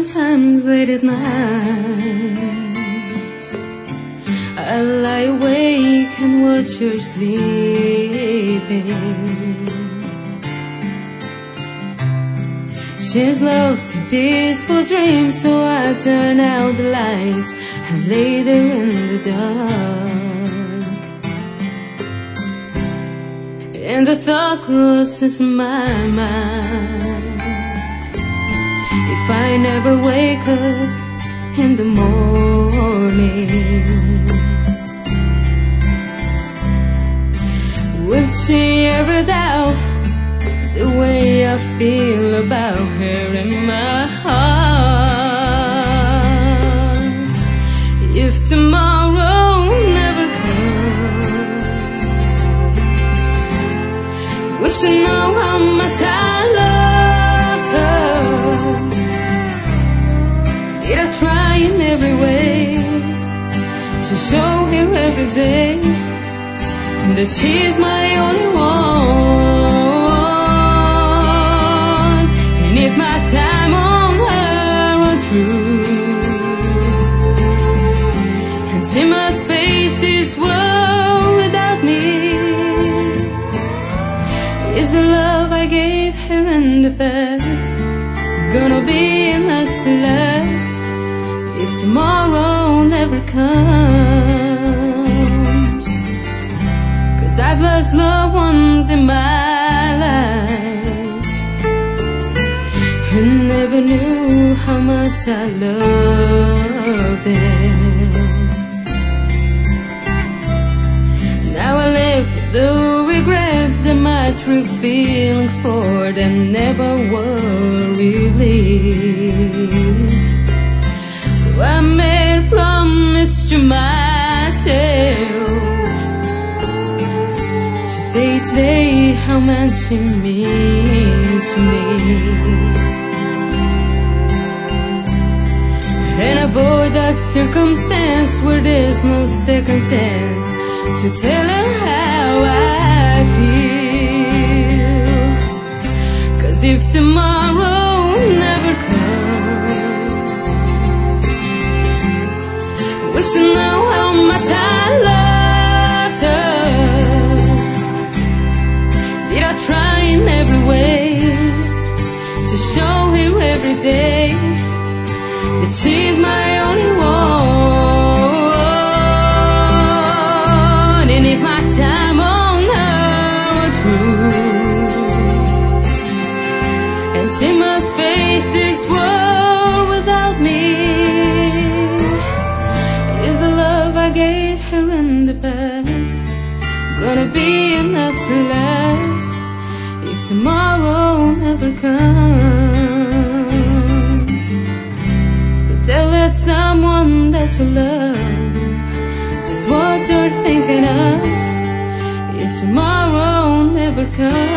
sometimes late at night I lie awake and watch her sleeping. She's lost in peaceful dreams, so I turn out the lights and lay there in the dark. And the thought crosses my mind, if I never wake up in the morning, will she ever doubt the way I feel about her in my heart? If tomorrow never comes, we should know how much I loved her. Did I try in every way to show her every day that she's my only one? And if my time on her were true, and she must face this world without me, is the love I gave her in the past gonna be enough to last if tomorrow never comes? 'Cause I've lost loved ones in my life and never knew how much I loved them. Now I live with the regret that my true feelings for them never were revealed. So I made a promise to myself to say each day how much she means to me, and avoid that circumstance where there's no second chance to tell her how I feel. 'Cause if tomorrow never comes, we should know how much I loved her. Did I try in every way to show her every day that she's my only one? And if my time on her were true, and she must face this world without me, is the love I gave her in the past gonna be enough to last if tomorrow never comes? So tell that someone that you love just what you're thinking of if tomorrow never comes.